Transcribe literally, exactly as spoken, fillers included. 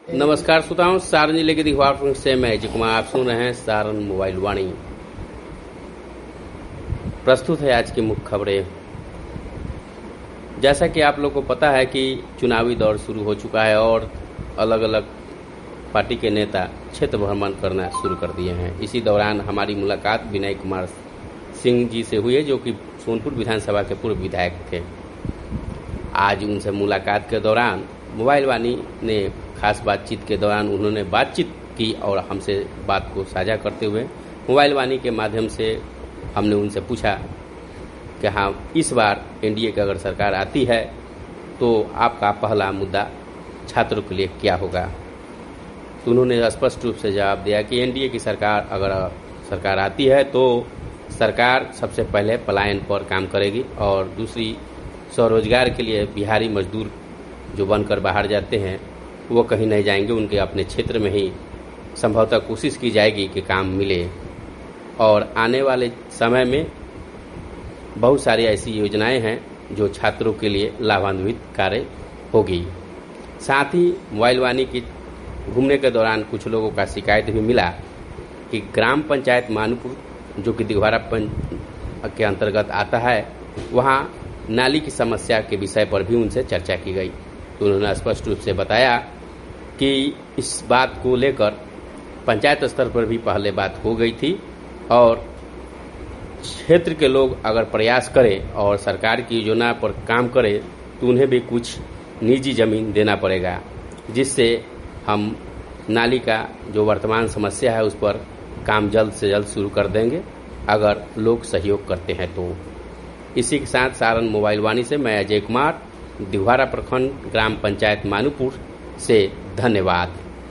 नमस्कार श्रोताओं, सारण जिले के दिघवार से मैं अजय कुमार आप सुन रहे हैं सारण मोबाइल वाणी। प्रस्तुत है आज की मुख्य खबरें। जैसा कि आप लोग को पता है कि चुनावी दौर शुरू हो चुका है और अलग अलग पार्टी के नेता क्षेत्र भ्रमण करना शुरू कर दिए हैं। इसी दौरान हमारी मुलाकात विनय कुमार सिंह जी से हुई है, जो कि सोनपुर विधानसभा के पूर्व विधायक थे। आज उनसे मुलाकात के दौरान मोबाइल वाणी ने खास बातचीत के दौरान उन्होंने बातचीत की और हमसे बात को साझा करते हुए मोबाइल वाणी के माध्यम से हमने उनसे पूछा कि हाँ, इस बार एनडीए की अगर सरकार आती है तो आपका पहला मुद्दा छात्रों के लिए क्या होगा। तो उन्होंने स्पष्ट रूप से जवाब दिया कि एनडीए की सरकार अगर सरकार आती है तो सरकार सबसे पहले पलायन पर काम करेगी और दूसरी स्वरोजगार के लिए बिहारी मजदूर जो बनकर बाहर जाते हैं वो कहीं नहीं जाएंगे, उनके अपने क्षेत्र में ही संभवतः कोशिश की जाएगी कि काम मिले। और आने वाले समय में बहुत सारी ऐसी योजनाएं हैं जो छात्रों के लिए लाभान्वित कार्य होगी। साथ ही मोबाइल वाणी की घूमने के दौरान कुछ लोगों का शिकायत भी मिला कि ग्राम पंचायत मानूपुर, जो कि दिघवारा के अंतर्गत आता है, वहाँ नाली की समस्या के विषय पर भी उनसे चर्चा की गई। तो उन्होंने स्पष्ट रूप से बताया कि इस बात को लेकर पंचायत स्तर पर भी पहले बात हो गई थी और क्षेत्र के लोग अगर प्रयास करें और सरकार की योजना पर काम करें तो उन्हें भी कुछ निजी जमीन देना पड़ेगा, जिससे हम नाली का जो वर्तमान समस्या है उस पर काम जल्द से जल्द शुरू कर देंगे अगर लोग सहयोग करते हैं तो। इसी के साथ सारण मोबाइल वाणी से मैं अजय कुमार, दिघवारा प्रखंड ग्राम पंचायत मानूपुर से, धन्यवाद।